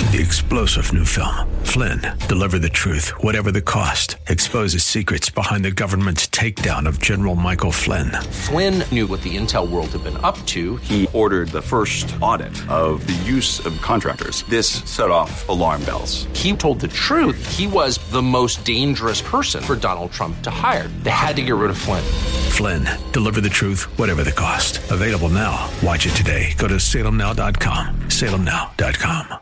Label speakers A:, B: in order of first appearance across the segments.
A: The explosive new film, Flynn, deliver the truth, whatever the cost, exposes secrets behind the government's takedown of General Michael Flynn.
B: Flynn knew what the intel world had been up to.
C: He ordered the first audit of the use of contractors. This set off alarm bells.
B: He told the truth. He was the most dangerous person for Donald Trump to hire. They had to get rid of Flynn.
A: Flynn, deliver the truth, whatever the cost. Available now. Watch it today. Go to salemnow.com. salemnow.com.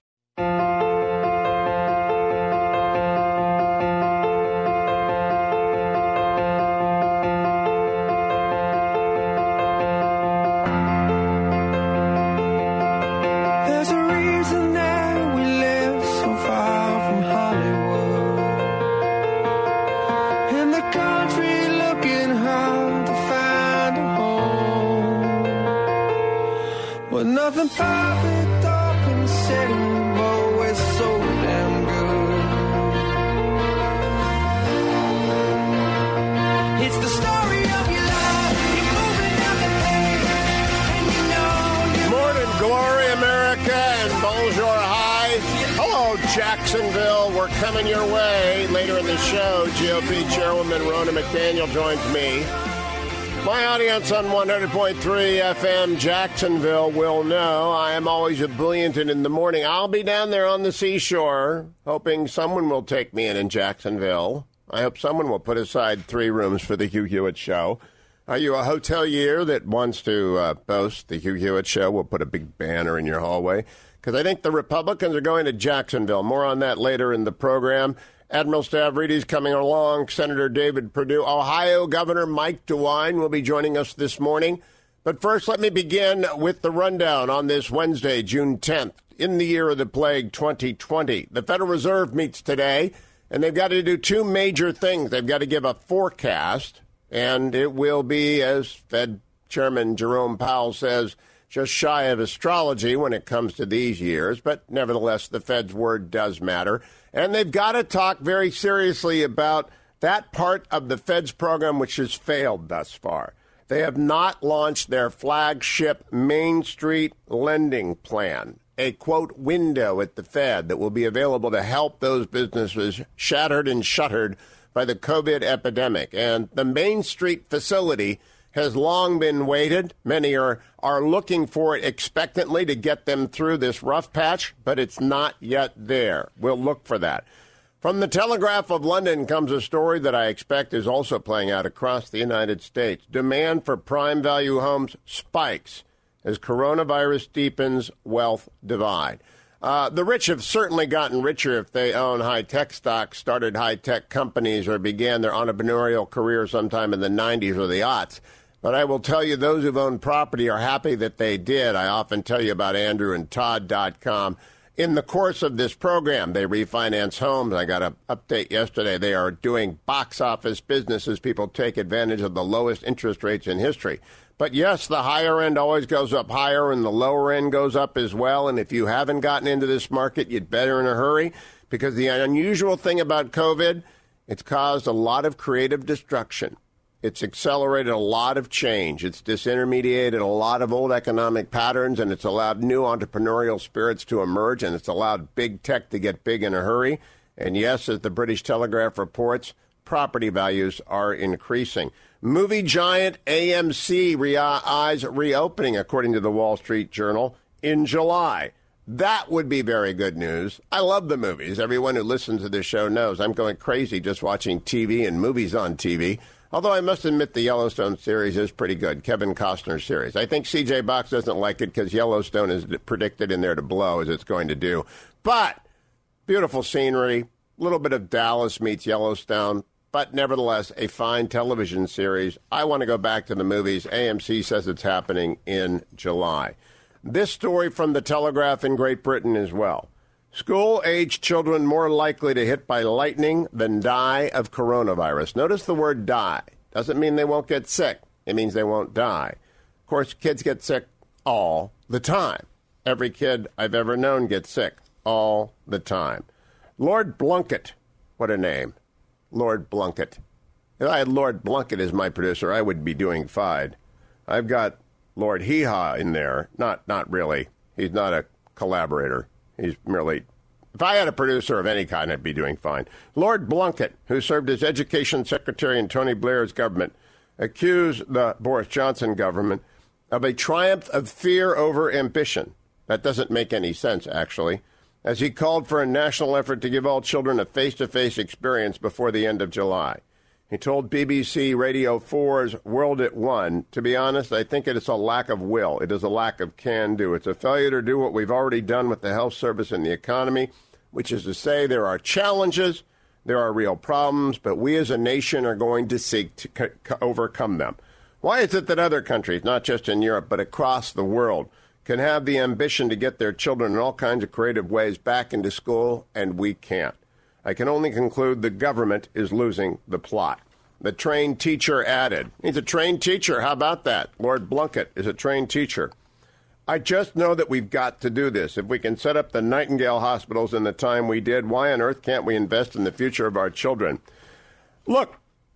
D: Nothing perfect or considerable, it's so damn good. It's the story of your life, you're moving down the page, and you know.
E: Morning, glory, America, and bonjour, hi. Hello, Jacksonville. We're coming your way. Later in the show, GOP Chairwoman Ronna McDaniel joins me. My audience on 100.3 FM Jacksonville will know I am always ebullient in the morning. I'll be down there on the seashore, hoping someone will take me in Jacksonville. I hope someone will put aside 3 rooms for the Hugh Hewitt Show. Are you a hotelier that wants to boast the Hugh Hewitt Show? We'll put a big banner in your hallway, because I think the Republicans are going to Jacksonville. More on that later in the program. Admiral Stavridis coming along, Senator David Perdue, Ohio Governor Mike DeWine will be joining us this morning. But first, let me begin with the rundown on this Wednesday, June 10th, in the year of the plague 2020. The Federal Reserve meets today, and they've got to do 2 major things. They've got to give a forecast, and it will be, as Fed Chairman Jerome Powell says, just shy of astrology when it comes to these years. But nevertheless, the Fed's word does matter. And they've got to talk very seriously about that part of the Fed's program which has failed thus far. They have not launched their flagship Main Street lending plan, a, quote, window at the Fed that will be available to help those businesses shattered and shuttered by the COVID epidemic. And the Main Street facility has long been waited. Many are looking for it expectantly to get them through this rough patch, but it's not yet there. We'll look for that. From the Telegraph of London comes a story that I expect is also playing out across the United States. Demand for prime value homes spikes as coronavirus deepens wealth divide. The rich have certainly gotten richer if they own high-tech stocks, started high-tech companies, or began their entrepreneurial career sometime in the 90s or the aughts. But I will tell you, those who've owned property are happy that they did. I often tell you about AndrewandTodd.com. In the course of this program, they refinance homes. I got an update yesterday. They are doing box office business as people take advantage of the lowest interest rates in history. But yes, the higher end always goes up higher and the lower end goes up as well. And if you haven't gotten into this market, you'd better in a hurry, because the unusual thing about COVID, it's caused a lot of creative destruction. It's accelerated a lot of change. It's disintermediated a lot of old economic patterns, and it's allowed new entrepreneurial spirits to emerge, and it's allowed big tech to get big in a hurry. And yes, as the British Telegraph reports, property values are increasing. Movie giant AMC eyes reopening, according to the Wall Street Journal, in July. That would be very good news. I love the movies. Everyone who listens to this show knows I'm going crazy just watching TV and movies on TV. Although I must admit the Yellowstone series is pretty good, Kevin Costner series. I think C.J. Box doesn't like it because Yellowstone is predicted in there to blow, as it's going to do. But beautiful scenery, a little bit of Dallas meets Yellowstone, but nevertheless a fine television series. I want to go back to the movies. AMC says it's happening in July. This story from the Telegraph in Great Britain as well. School-aged children more likely to hit by lightning than die of coronavirus. Notice the word die. Doesn't mean they won't get sick. It means they won't die. Of course, kids get sick all the time. Every kid I've ever known gets sick all the time. Lord Blunkett. What a name. Lord Blunkett. If I had Lord Blunkett as my producer, I would be doing fine. I've got Lord Hee-Haw in there. Not really. He's not a collaborator. He's merely... If I had a producer of any kind, I'd be doing fine. Lord Blunkett, who served as education secretary in Tony Blair's government, accused the Boris Johnson government of a triumph of fear over ambition. That doesn't make any sense, actually, as he called for a national effort to give all children a face-to-face experience before the end of July. He told BBC Radio 4's World at One, to be honest, I think it is a lack of will. It is a lack of can-do. It's a failure to do what we've already done with the health service and the economy, which is to say there are challenges, there are real problems, but we as a nation are going to seek to overcome them. Why is it that other countries, not just in Europe, but across the world, can have the ambition to get their children in all kinds of creative ways back into school, and we can't? I can only conclude the government is losing the plot. The trained teacher added. He's a trained teacher. How about that? Lord Blunkett is a trained teacher. I just know that we've got to do this. If we can set up the Nightingale hospitals in the time we did, why on earth can't we invest in the future of our children? Look,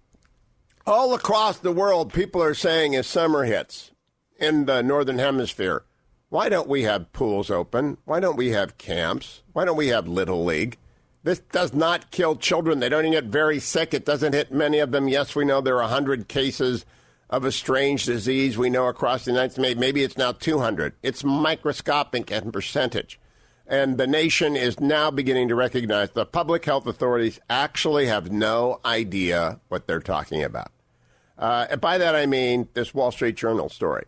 E: all across the world, people are saying as summer hits in the Northern Hemisphere, why don't we have pools open? Why don't we have camps? Why don't we have Little League? This does not kill children. They don't even get very sick. It doesn't hit many of them. Yes, we know there are 100 cases of a strange disease we know across the United States. Maybe it's now 200. It's microscopic in percentage. And the nation is now beginning to recognize the public health authorities actually have no idea what they're talking about. And by that I mean this Wall Street Journal story.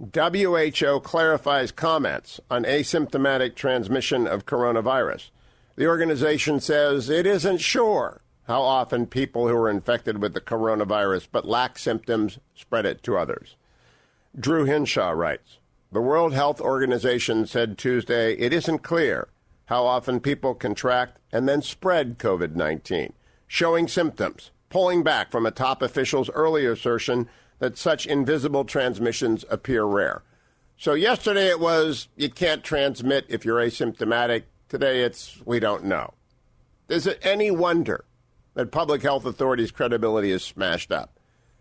E: WHO clarifies comments on asymptomatic transmission of coronavirus. The organization says it isn't sure how often people who are infected with the coronavirus but lack symptoms spread it to others. Drew Hinshaw writes, the World Health Organization said Tuesday it isn't clear how often people contract and then spread COVID-19, showing symptoms, pulling back from a top official's earlier assertion that such invisible transmissions appear rare. So yesterday it was, you can't transmit if you're asymptomatic. Today it's, we don't know. Is it any wonder that public health authorities' credibility is smashed up?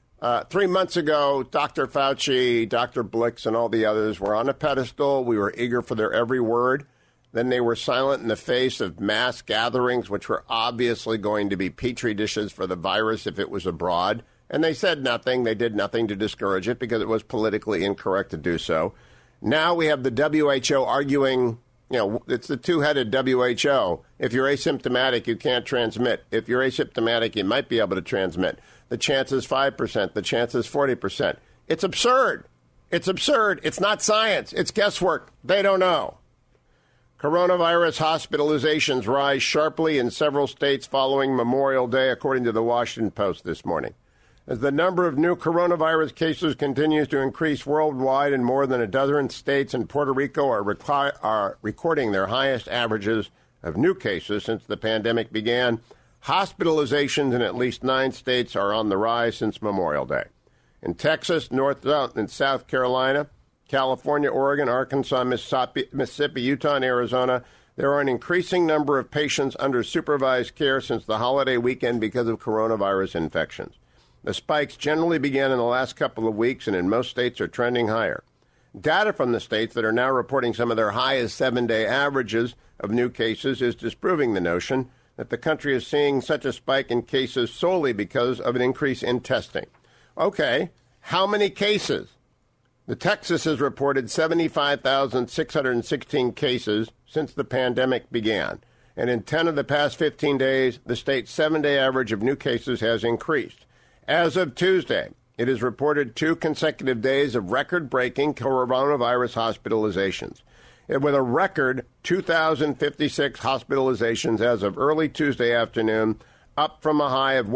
E: 3 months ago, Dr. Fauci, Dr. Blix, and all the others were on a pedestal. We were eager for their every word. Then they were silent in the face of mass gatherings, which were obviously going to be petri dishes for the virus if it was abroad. And they said nothing. They did nothing to discourage it because it was politically incorrect to do so. Now we have the WHO arguing, it's the two-headed WHO. If you're asymptomatic, you can't transmit. If you're asymptomatic, you might be able to transmit. The chance is 5%. The chance is 40%. It's absurd. It's absurd. It's not science. It's guesswork. They don't know. Coronavirus hospitalizations rise sharply in several states following Memorial Day, according to the Washington Post this morning. As the number of new coronavirus cases continues to increase worldwide, and more than a dozen states and Puerto Rico are recording their highest averages of new cases since the pandemic began, hospitalizations in at least 9 states are on the rise since Memorial Day. In North and South Carolina, California, Oregon, Arkansas, Mississippi, Utah, and Arizona, there are an increasing number of patients under supervised care since the holiday weekend because of coronavirus infections. The spikes generally began in the last couple of weeks and in most states are trending higher. Data from the states that are now reporting some of their highest 7-day averages of new cases is disproving the notion that the country is seeing such a spike in cases solely because of an increase in testing. Okay, how many cases? The Texas has reported 75,616 cases since the pandemic began. And in 10 of the past 15 days, the state's 7-day average of new cases has increased. As of Tuesday, it has reported 2 consecutive days of record-breaking coronavirus hospitalizations, with a record 2,056 hospitalizations as of early Tuesday afternoon, up from a high of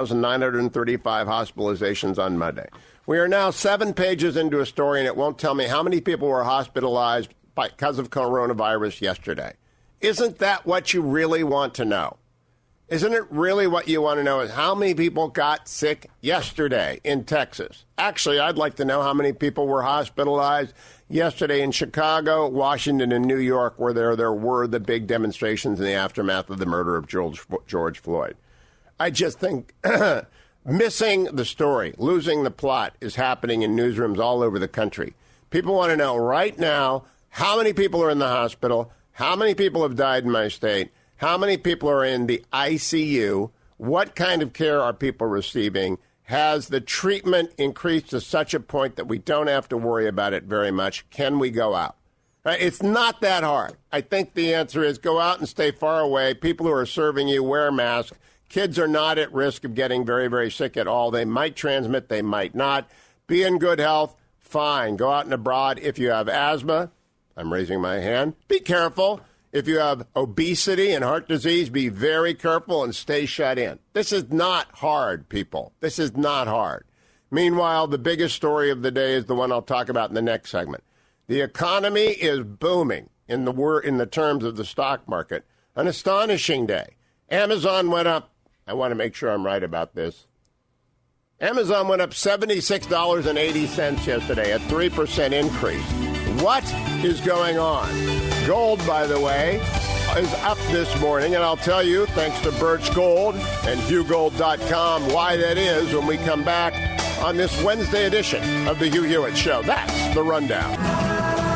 E: 1,935 hospitalizations on Monday. We are now 7 pages into a story, and it won't tell me how many people were hospitalized because of coronavirus yesterday. Isn't that what you really want to know? Isn't it really what you want to know is how many people got sick yesterday in Texas? Actually, I'd like to know how many people were hospitalized yesterday in Chicago, Washington, and New York, where there were the big demonstrations in the aftermath of the murder of George Floyd. I just think missing the story, losing the plot is happening in newsrooms all over the country. People want to know right now how many people are in the hospital, How many people have died in my state? How many people are in the ICU? What kind of care are people receiving? Has the treatment increased to such a point that we don't have to worry about it very much? Can we go out? It's not that hard. I think the answer is go out and stay far away. People who are serving you, wear masks. Kids are not at risk of getting very, very sick at all. They might transmit, they might not. Be in good health, fine. Go out and abroad. If you have asthma, I'm raising my hand, be careful. If you have obesity and heart disease, be very careful and stay shut in. This is not hard, people. This is not hard. Meanwhile, the biggest story of the day is the one I'll talk about in the next segment. The economy is booming in the terms of the stock market. An astonishing day. Amazon went up. I want to make sure I'm right about this. Amazon went up $76.80 yesterday, a 3% increase. What is going on? Gold, by the way, is up this morning, and I'll tell you, thanks to Birch Gold and HughGold.com, why that is when we come back on this Wednesday edition of the Hugh Hewitt Show. That's the Rundown.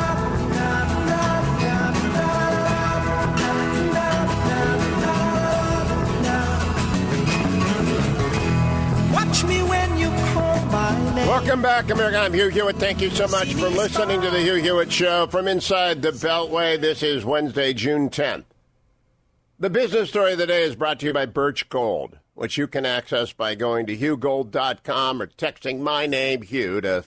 E: Welcome back, America. I'm Hugh Hewitt. Thank you so much for listening to the Hugh Hewitt Show from inside the Beltway. This is Wednesday, June 10th. The business story of the day is brought to you by Birch Gold, which you can access by going to HughGold.com or texting my name, Hugh, to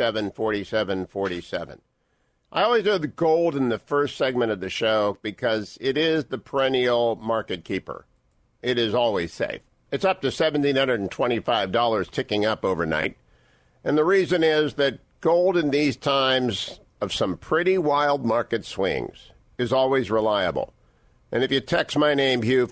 E: 474747. I always do the gold in the first segment of the show because it is the perennial market keeper. It is always safe. It's up to $1,725, ticking up overnight. And the reason is that gold in these times of some pretty wild market swings is always reliable. And if you text my name, Hugh,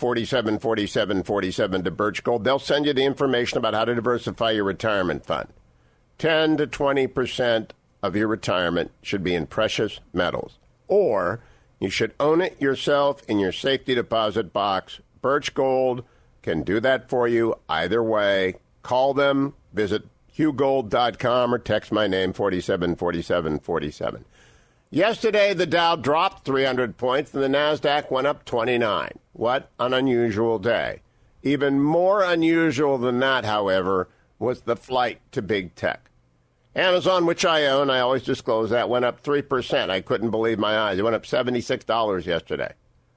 E: 474747 to Birch Gold, they'll send you the information about how to diversify your retirement fund. 10 to 20% of your retirement should be in precious metals. Or you should own it yourself in your safety deposit box. Birch Gold can do that for you either way. Call them, visit HughGold.com or text my name, 474747. Yesterday, the Dow dropped 300 points and the NASDAQ went up 29. What an unusual day. Even more unusual than that, however, was the flight to big tech. Amazon, which I own, I always disclose that, went up 3%. I couldn't believe my eyes. It went up $76 yesterday.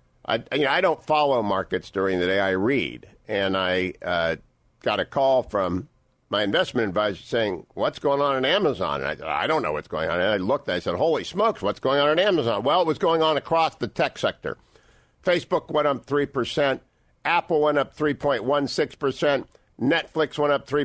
E: I don't follow markets during the day. I read. And I got a call from my investment advisor saying, what's going on in Amazon? And I said, I don't know what's going on. And I looked, I said, holy smokes, what's going on in Amazon? Well, it was going on across the tech sector. Facebook went up 3%. Apple went up 3.16%. Netflix went up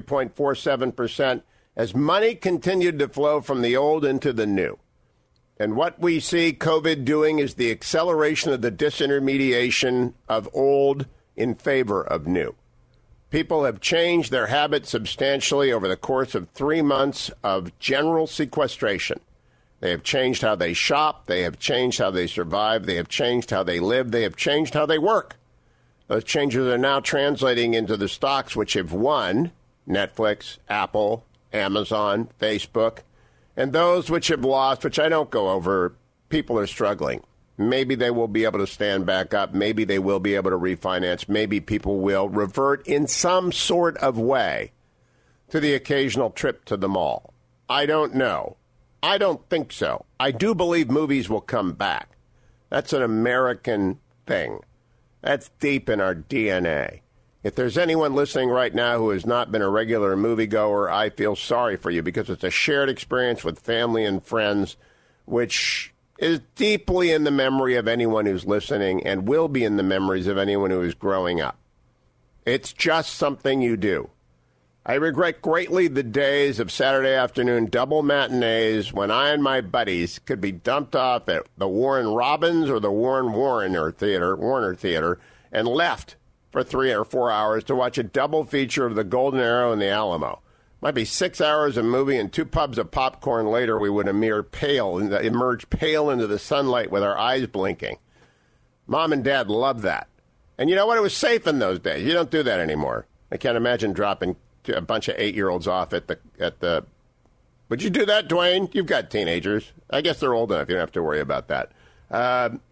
E: 3.47%. As money continued to flow from the old into the new. And what we see COVID doing is the acceleration of the disintermediation of old in favor of new. People have changed their habits substantially over the course of 3 months of general sequestration. They have changed how they shop. They have changed how they survive. They have changed how they live. They have changed how they work. Those changes are now translating into the stocks which have won, Netflix, Apple, Amazon, Facebook, and those which have lost, which I don't go over, people are struggling. Maybe they will be able to stand back up. Maybe they will be able to refinance. Maybe people will revert in some sort of way to the occasional trip to the mall. I don't know. I don't think so. I do believe movies will come back. That's an American thing. That's deep in our DNA. If there's anyone listening right now who has not been a regular moviegoer, I feel sorry for you because it's a shared experience with family and friends, which is deeply in the memory of anyone who's listening and will be in the memories of anyone who is growing up. It's just something you do. I regret greatly the days of Saturday afternoon double matinees when I and my buddies could be dumped off at the Warren Robins or the Warner Theater and left for 3 or 4 hours to watch a double feature of the Golden Arrow and the Alamo. Might be 6 hours of movie and 2 pubs of popcorn later, we would emerge pale into the sunlight with our eyes blinking. Mom and Dad loved that. And you know what? It was safe in those days. You don't do that anymore. I can't imagine dropping a bunch of 8-year-olds off at the. Would you do that, Dwayne? You've got teenagers. I guess they're old enough. You don't have to worry about that.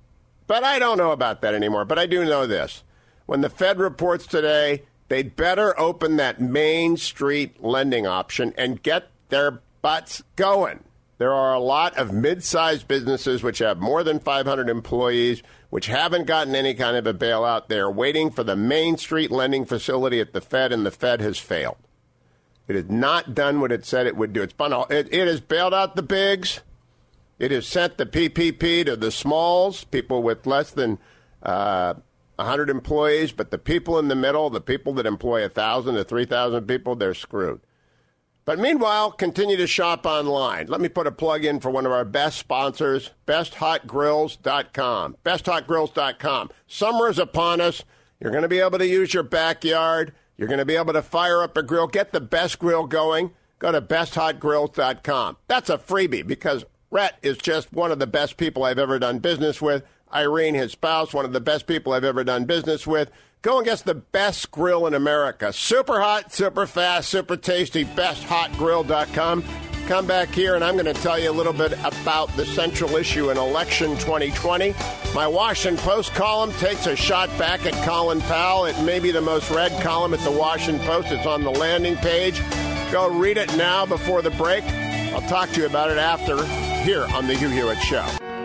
E: But I don't know about that anymore. But I do know this. When the Fed reports today, they'd better open that Main Street lending option and get their butts going. There are a lot of mid-sized businesses which have more than 500 employees, which haven't gotten any kind of a bailout. They're waiting for the Main Street lending facility at the Fed, and the Fed has failed. It has not done what it said it would do. It has bailed out the bigs. It has sent the PPP to the smalls, people with less than 100 employees. But the people in the middle, the people that employ 1,000 to 3,000 people, they're screwed. But meanwhile, continue to shop online. Let me put a plug in for one of our best sponsors, BestHotGrills.com. BestHotGrills.com. Summer is upon us. You're going to be able to use your backyard. You're going to be able to fire up a grill. Get the best grill going. Go to BestHotGrills.com. That's a freebie because Rhett is just one of the best people I've ever done business with. Irene, his spouse, one of the best people I've ever done business with. Go and get the best grill in America. Super hot, super fast, super tasty. BestHotGrill.com. Come back here, and I'm going to tell you a little bit about the central issue in election 2020. My Washington Post column takes a shot back at Colin Powell. It may be the most read column at the Washington Post. It's on the landing page. Go read it now before the break. I'll talk to you about it after here on the Hugh Hewitt Show.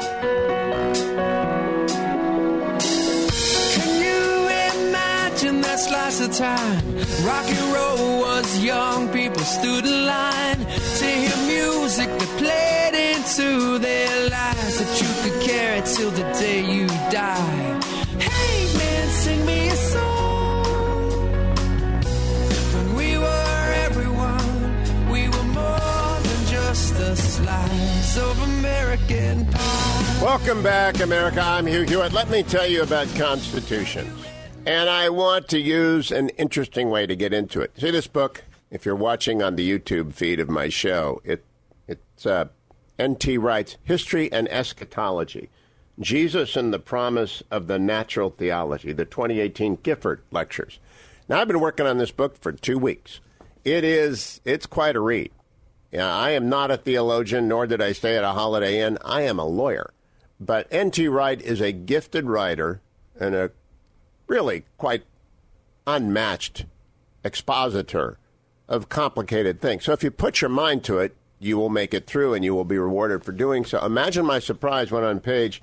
D: That slice of time, rock and roll was young people stood in line to hear music that played into their lives that you could carry till the day you die. Hey man, sing me a song. When we were everyone, we were more than just a slice of American pie.
E: Welcome back, America. I'm Hugh Hewitt. Let me tell you about constitutions. And I want to use an interesting way to get into it. See this book, if you're watching on the YouTube feed of my show, it's N.T. Wright's History and Eschatology, Jesus and the Promise of the Natural Theology, the 2018 Gifford Lectures. Now, I've been working on this book for 2 weeks. It's quite a read. I am not a theologian, nor did I stay at a Holiday Inn. I am a lawyer. But N.T. Wright is a gifted writer and a really quite unmatched expositor of complicated things. So if you put your mind to it, you will make it through and you will be rewarded for doing so. Imagine my surprise when on page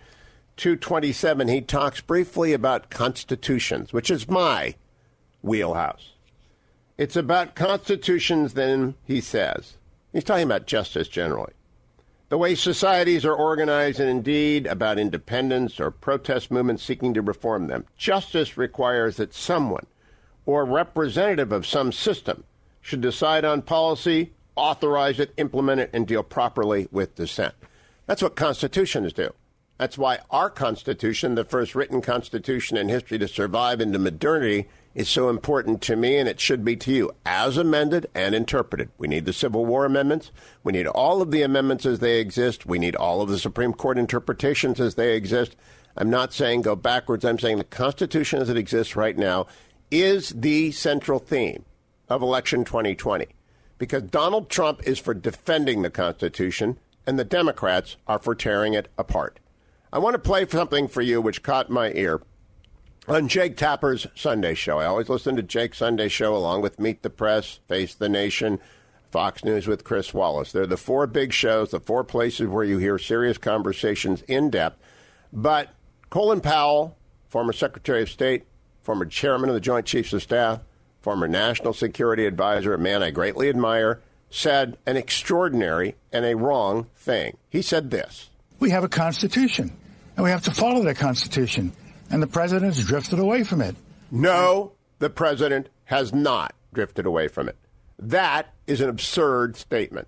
E: 227 he talks briefly about constitutions, which is my wheelhouse. It's about constitutions, then, he says. He's talking about justice generally. The way societies are organized, and indeed about independence or protest movements seeking to reform them. Justice requires that someone or representative of some system should decide on policy, authorize it, implement it, and deal properly with dissent. That's what constitutions do. That's why our Constitution, the first written Constitution in history to survive into modernity, is so important to me, and it should be to you, as amended and interpreted. We need the Civil War amendments. We need all of the amendments as they exist. We need all of the Supreme Court interpretations as they exist. I'm not saying go backwards. I'm saying the Constitution as it exists right now is the central theme of election 2020, because Donald Trump is for defending the Constitution, and the Democrats are for tearing it apart. I want to play something for you which caught my ear on Jake Tapper's Sunday Show. I always listen to Jake's Sunday Show along with Meet the Press, Face the Nation, Fox News with Chris Wallace. They're the four big shows, the four places where you hear serious conversations in depth. But Colin Powell, former Secretary of State, former Chairman of the Joint Chiefs of Staff, former National Security Advisor, a man I greatly admire, said an extraordinary and a wrong thing. He said this.
F: We have a Constitution, and we have to follow that Constitution. And the president has drifted away from it.
E: No, the president has not drifted away from it. That is an absurd statement.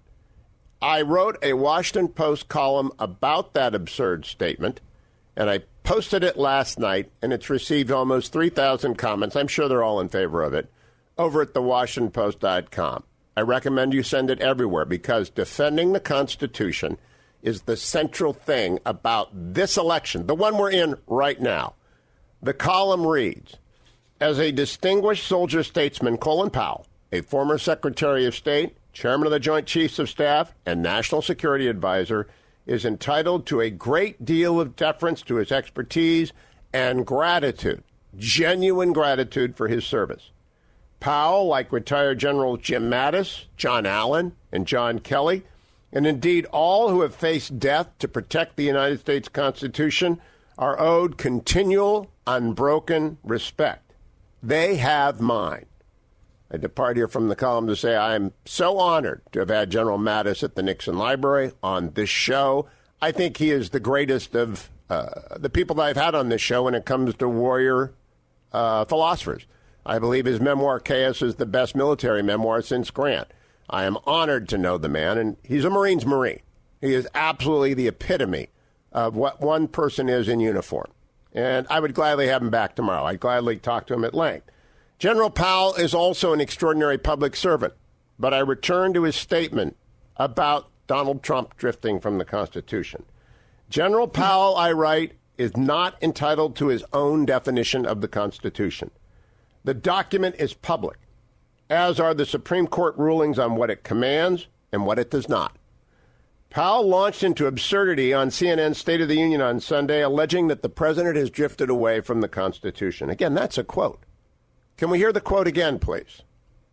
E: I wrote a Washington Post column about that absurd statement, and I posted it last night, and it's received almost 3,000 comments. I'm sure they're all in favor of it, over at thewashingtonpost.com. I recommend you send it everywhere, because defending the Constitution is the central thing about this election, the one we're in right now. The column reads, as a distinguished soldier statesman, Colin Powell, a former Secretary of State, Chairman of the Joint Chiefs of Staff, and National Security Advisor, is entitled to a great deal of deference to his expertise and gratitude, genuine gratitude for his service. Powell, like retired General Jim Mattis, John Allen, and John Kelly, and indeed all who have faced death to protect the United States Constitution, are owed continual, unbroken respect. They have mine. I depart here from the column to say I am so honored to have had General Mattis at the Nixon Library on this show. I think he is the greatest of the people that I've had on this show when it comes to warrior philosophers. I believe his memoir, Chaos, is the best military memoir since Grant. I am honored to know the man, and he's a Marine's Marine. He is absolutely the epitome of what one person is in uniform. And I would gladly have him back tomorrow. I'd gladly talk to him at length. General Powell is also an extraordinary public servant, but I return to his statement about Donald Trump drifting from the Constitution. General Powell, I write, is not entitled to his own definition of the Constitution. The document is public, as are the Supreme Court rulings on what it commands and what it does not. Powell launched into absurdity on CNN's State of the Union on Sunday, alleging that the president has drifted away from the Constitution. Again, that's a quote. Can we hear the quote again, please?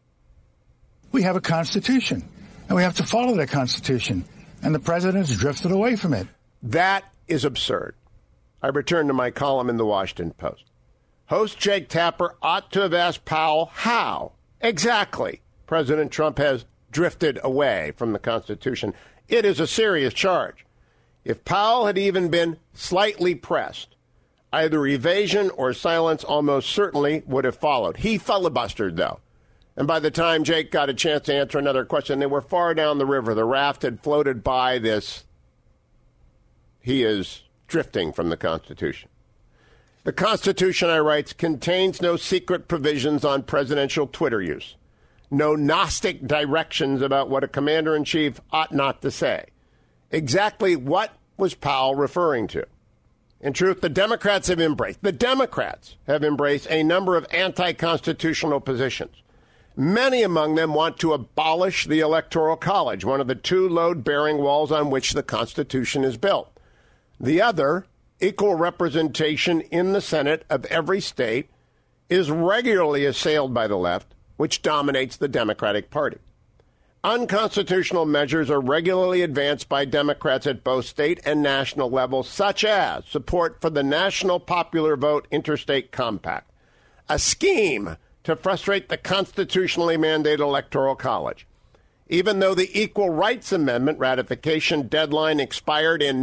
F: We have a Constitution, and we have to follow that Constitution, and the president has drifted away from it.
E: That is absurd. I return to my column in the Washington Post. Host Jake Tapper ought to have asked Powell how exactly President Trump has drifted away from the Constitution. It is a serious charge. If Powell had even been slightly pressed, either evasion or silence almost certainly would have followed. He filibustered, though. And by the time Jake got a chance to answer another question, they were far down the river. The raft had floated by this. He is drifting from the Constitution. The Constitution, I write, contains no secret provisions on presidential Twitter use, no Gnostic directions about what a commander-in-chief ought not to say. Exactly what was Powell referring to? In truth, the Democrats have embraced a number of anti-constitutional positions. Many among them want to abolish the Electoral College, one of the two load-bearing walls on which the Constitution is built. The other, equal representation in the Senate of every state, is regularly assailed by the left, which dominates the Democratic Party. Unconstitutional measures are regularly advanced by Democrats at both state and national levels, such as support for the National Popular Vote Interstate Compact, a scheme to frustrate the constitutionally mandated Electoral College. Even though the Equal Rights Amendment ratification deadline expired in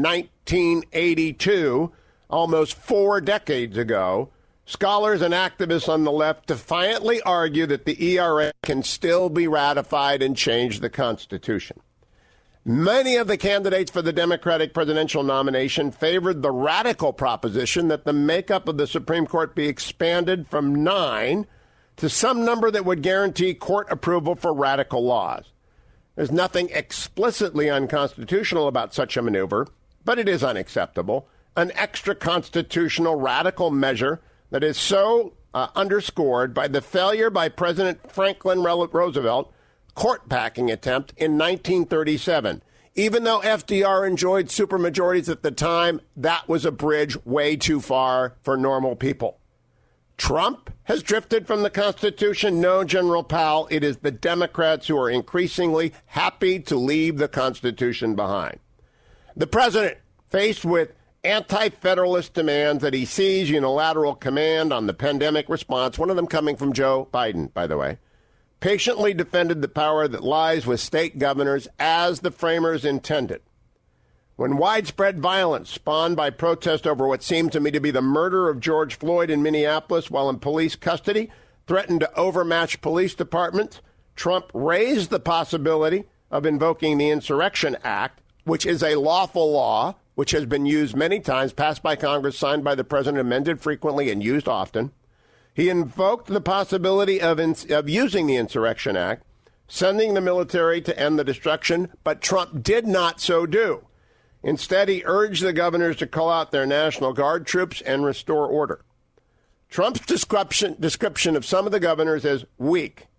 E: 1982, almost 4 decades ago, scholars and activists on the left defiantly argue that the ERA can still be ratified and change the Constitution. Many of the candidates for the Democratic presidential nomination favored the radical proposition that the makeup of the Supreme Court be expanded from 9 to some number that would guarantee court approval for radical laws. There's nothing explicitly unconstitutional about such a maneuver, but it is unacceptable. An extra-constitutional radical measure that is so underscored by the failure by President Franklin Roosevelt court-packing attempt in 1937. Even though FDR enjoyed supermajorities at the time, that was a bridge way too far for normal people. Trump has drifted from the Constitution? No, General Powell. It is the Democrats who are increasingly happy to leave the Constitution behind. The president, faced with anti-federalist demands that he seize unilateral command on the pandemic response, one of them coming from Joe Biden, by the way, patiently defended the power that lies with state governors as the framers intended. When widespread violence spawned by protest over what seemed to me to be the murder of George Floyd in Minneapolis while in police custody threatened to overmatch police departments, Trump raised the possibility of invoking the Insurrection Act, which is a lawful law, which has been used many times, passed by Congress, signed by the president, amended frequently, and used often. He invoked the possibility of using the Insurrection Act, sending the military to end the destruction, but Trump did not so do. Instead, he urged the governors to call out their National Guard troops and restore order. Trump's description of some of the governors as weak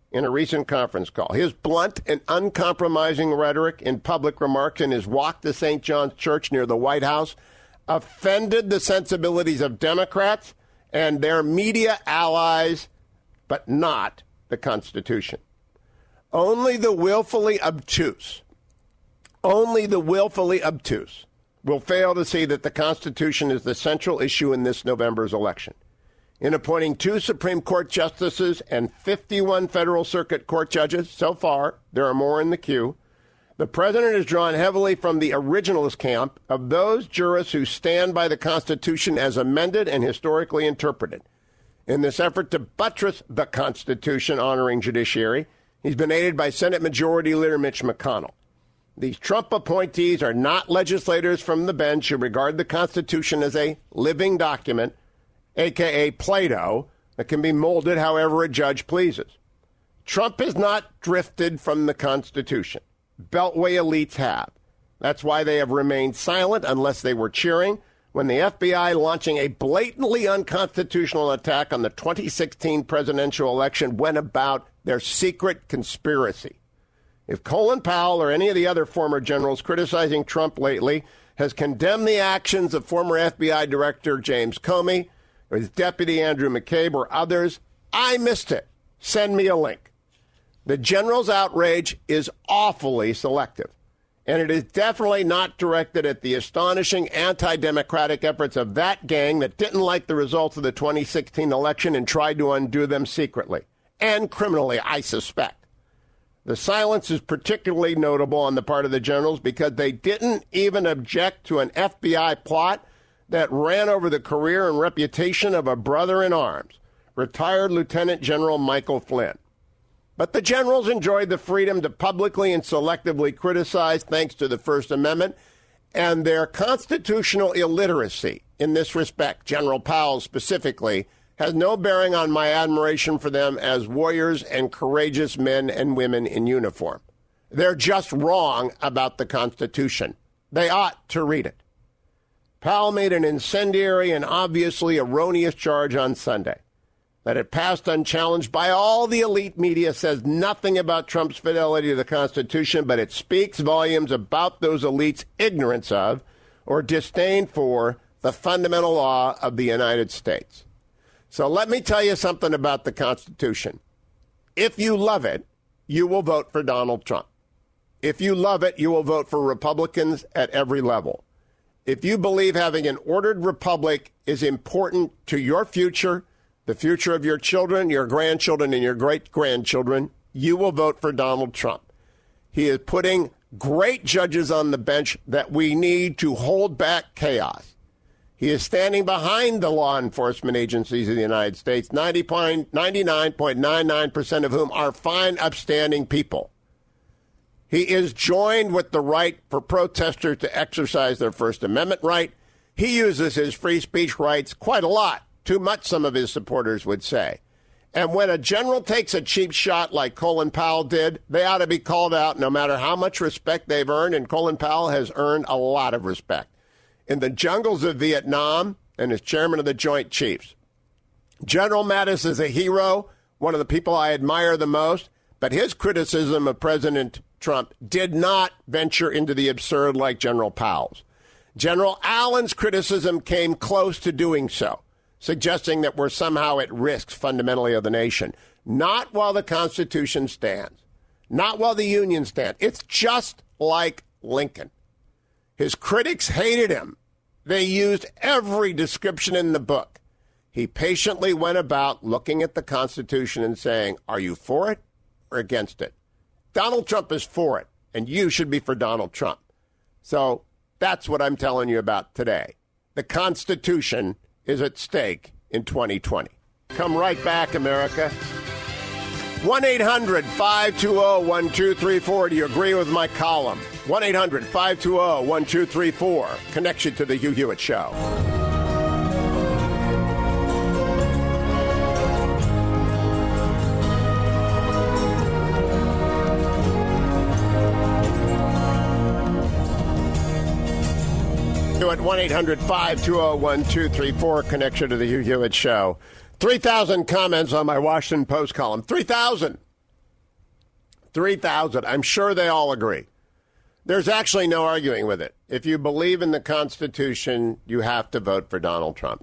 E: in a recent conference call. His blunt and uncompromising rhetoric in public remarks in his walk to St. John's Church near the White House offended the sensibilities of Democrats and their media allies, but not the Constitution. Only the willfully obtuse will fail to see that the Constitution is the central issue in this November's election. In appointing 2 Supreme Court justices and 51 Federal Circuit Court judges, so far, there are more in the queue, the president has drawn heavily from the originalist camp of those jurists who stand by the Constitution as amended and historically interpreted. In this effort to buttress the Constitution honoring judiciary, he's been aided by Senate Majority Leader Mitch McConnell. These Trump appointees are not legislators from the bench who regard the Constitution as a living document, a.k.a. Plato, that can be molded however a judge pleases. Trump has not drifted from the Constitution. Beltway elites have. That's why they have remained silent unless they were cheering when the FBI launching a blatantly unconstitutional attack on the 2016 presidential election went about their secret conspiracy. If Colin Powell or any of the other former generals criticizing Trump lately has condemned the actions of former FBI Director James Comey or his deputy Andrew McCabe or others, I missed it. Send me a link. The general's outrage is awfully selective, and it is definitely not directed at the astonishing anti-democratic efforts of that gang that didn't like the results of the 2016 election and tried to undo them secretly, and criminally, I suspect. The silence is particularly notable on the part of the generals because they didn't even object to an FBI plot that ran over the career and reputation of a brother in arms, retired Lieutenant General Michael Flynn. But the generals enjoyed the freedom to publicly and selectively criticize thanks to the First Amendment and their constitutional illiteracy in this respect, General Powell specifically, has no bearing on my admiration for them as warriors and courageous men and women in uniform. They're just wrong about the Constitution. They ought to read it. Powell made an incendiary and obviously erroneous charge on Sunday. That it passed unchallenged by all the elite media says nothing about Trump's fidelity to the Constitution, but it speaks volumes about those elites' ignorance of or disdain for the fundamental law of the United States. So let me tell you something about the Constitution. If you love it, you will vote for Donald Trump. If you love it, you will vote for Republicans at every level. If you believe having an ordered republic is important to your future, the future of your children, your grandchildren, and your great-grandchildren, you will vote for Donald Trump. He is putting great judges on the bench that we need to hold back chaos. He is standing behind the law enforcement agencies of the United States, 99.99% of whom are fine, upstanding people. He is joined with the right for protesters to exercise their First Amendment right. He uses his free speech rights quite a lot, too much, some of his supporters would say. And when a general takes a cheap shot like Colin Powell did, they ought to be called out no matter how much respect they've earned, and Colin Powell has earned a lot of respect. In the jungles of Vietnam and as chairman of the Joint Chiefs. General Mattis is a hero, one of the people I admire the most, but his criticism of President Trump did not venture into the absurd like General Powell's. General Allen's criticism came close to doing so, suggesting that we're somehow at risk fundamentally of the nation. Not while the Constitution stands. Not while the Union stands. It's just like Lincoln. His critics hated him. They used every description in the book. He patiently went about looking at the Constitution and saying, are you for it or against it? Donald Trump is for it, and you should be for Donald Trump. So that's what I'm telling you about today. The Constitution is at stake in 2020. Come right back, America. 1-800-520-1234. Do you agree with my column? 1-800-520-1234. Connects you to the Hugh Hewitt Show. At 1-800-520-1234, connection to the Hugh Hewitt Show. 3,000 comments on my Washington Post column. 3,000. 3,000. I'm sure they all agree. There's actually no arguing with it. If you believe in the Constitution, you have to vote for Donald Trump.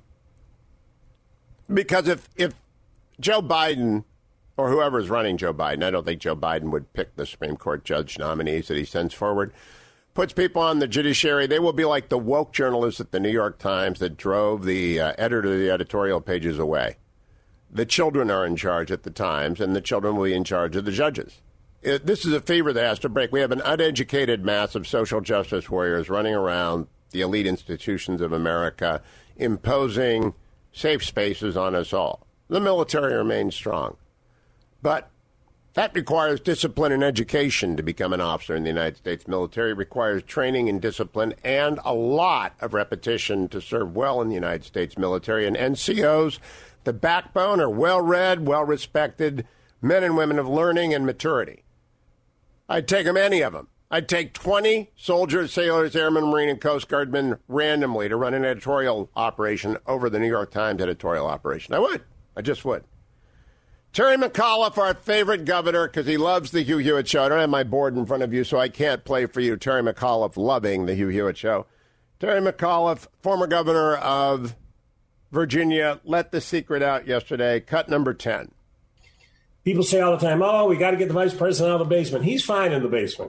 E: Because if Joe Biden, or whoever is running Joe Biden, I don't think Joe Biden would pick the Supreme Court judge nominees that he sends forward, puts people on the judiciary, they will be like the woke journalists at the New York Times that drove the editor of the editorial pages away. The children are in charge at the Times, and the children will be in charge of the judges. This is a fever that has to break. We have an uneducated mass of social justice warriors running around the elite institutions of America, imposing safe spaces on us all. The military remains strong. But that requires discipline and education to become an officer in the United States military. It requires training and discipline and a lot of repetition to serve well in the United States military. And NCOs, the backbone, are well-read, well-respected men and women of learning and maturity. I'd take them, any of them. I'd take 20 soldiers, sailors, airmen, Marine, and Coast Guardmen randomly to run an editorial operation over the New York Times editorial operation. I would. I just would. Terry McAuliffe, our favorite governor, because he loves the Hugh Hewitt Show. I don't have my board in front of you, so I can't play for you Terry McAuliffe loving the Hugh Hewitt Show. Terry McAuliffe, former governor of Virginia, let the secret out yesterday. Cut number 10.
G: People say all the time, oh, we got to get the vice president out of the basement. He's fine in the basement.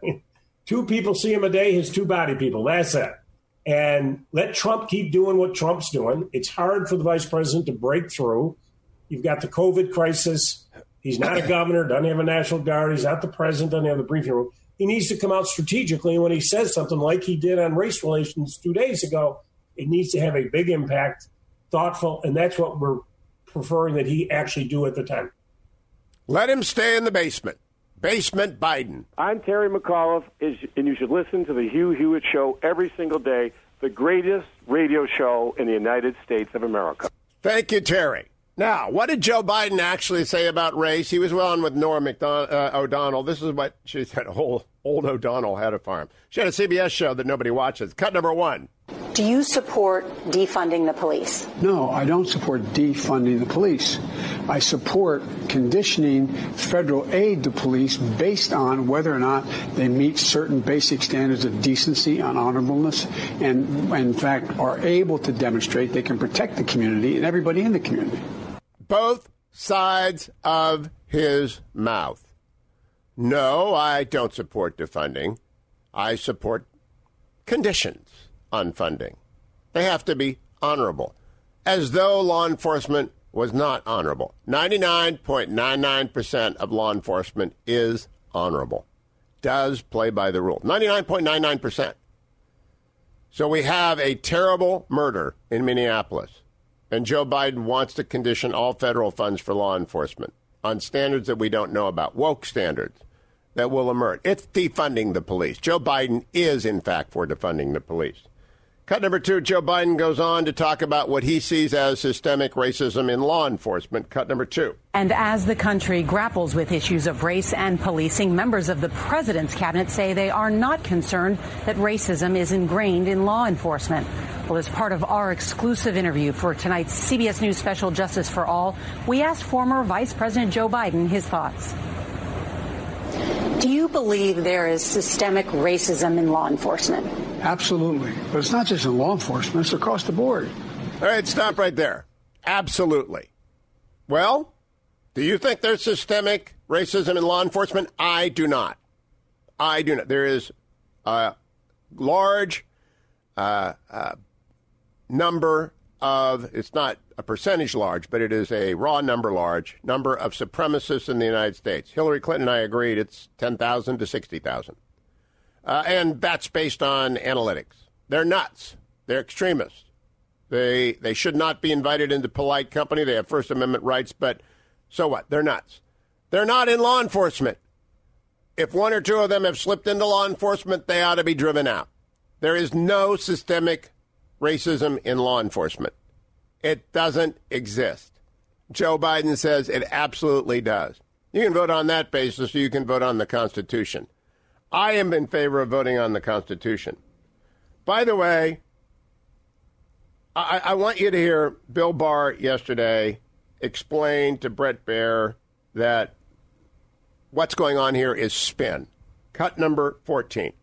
G: 2 people see him a day, his 2 body people. That's it. And let Trump keep doing what Trump's doing. It's hard for the vice president to break through. You've got the COVID crisis. He's not a governor, doesn't have a National Guard. He's not the president, doesn't have the briefing room. He needs to come out strategically. And when he says something like he did on race relations 2 days ago, it needs to have a big impact, thoughtful, and that's what we're preferring that he actually do at the time.
E: Let him stay in the basement. Basement Biden.
H: I'm Terry McAuliffe, and you should listen to the Hugh Hewitt Show every single day, the greatest radio show in the United States of America.
E: Thank you, Terry. Now, what did Joe Biden actually say about race? He was on with Norah O'Donnell. This is what she said. Old O'Donnell had a farm. She had a CBS show that nobody watches. Cut number 1.
I: Do you support defunding the police?
J: No, I don't support defunding the police. I support conditioning federal aid to police based on whether or not they meet certain basic standards of decency and honorableness and, in fact, are able to demonstrate they can protect the community and everybody in the community.
E: Both sides of his mouth. No, I don't support defunding. I support conditions on funding. They have to be honorable, as though law enforcement was not honorable. 99.99% of law enforcement is honorable, does play by the rules. 99.99%. So we have a terrible murder in Minneapolis, and Joe Biden wants to condition all federal funds for law enforcement on standards that we don't know about, woke standards that will emerge. It's defunding the police. Joe Biden is, in fact, for defunding the police. Cut number 2, Joe Biden goes on to talk about what he sees as systemic racism in law enforcement. Cut number 2.
K: And as the country grapples with issues of race and policing, members of the president's cabinet say they are not concerned that racism is ingrained in law enforcement. Well, as part of our exclusive interview for tonight's CBS News Special Justice for All, we asked former Vice President Joe Biden his thoughts.
I: Do you believe there is systemic racism in law enforcement?
J: Absolutely. But it's not just in law enforcement, it's across the board.
E: All right, stop right there. Absolutely. Well, do you think there's systemic racism in law enforcement? I do not. I do not. There is a large number of, it's not a percentage large, but it is a raw number large, number of supremacists in the United States. Hillary Clinton and I agreed it's 10,000 to 60,000. And that's based on analytics. They're nuts. They're extremists. They should not be invited into polite company. They have First Amendment rights, but so what? They're nuts. They're not in law enforcement. If 1 or 2 of them have slipped into law enforcement, they ought to be driven out. There is no systemic racism in law enforcement. It doesn't exist. Joe Biden says it absolutely does. You can vote on that basis, or you can vote on the Constitution. I am in favor of voting on the Constitution. By the way, I want you to hear Bill Barr yesterday explain to Bret Baier that what's going on here is spin. Cut number 14.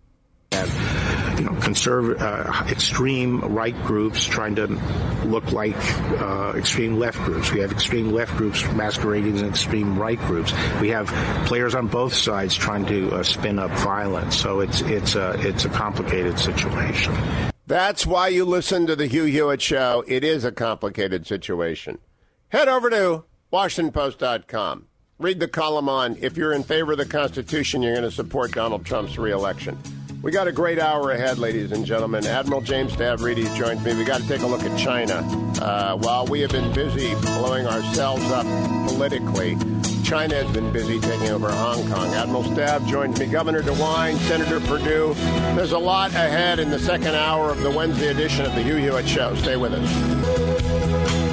L: Extreme right groups trying to look like extreme left groups. We have extreme left groups masquerading as extreme right groups. We have players on both sides trying to spin up violence. So it's a complicated situation.
E: That's why you listen to the Hugh Hewitt Show. It is a complicated situation. Head over to WashingtonPost.com. Read the column on if you're in favor of the Constitution, you're going to support Donald Trump's reelection. We got a great hour ahead, ladies and gentlemen. Admiral James Stavridis joins me. We got to take a look at China. While we have been busy blowing ourselves up politically, China has been busy taking over Hong Kong. Admiral Stav joins me. Governor DeWine, Senator Perdue. There's a lot ahead in the second hour of the Wednesday edition of the Hugh Hewitt Show. Stay with us.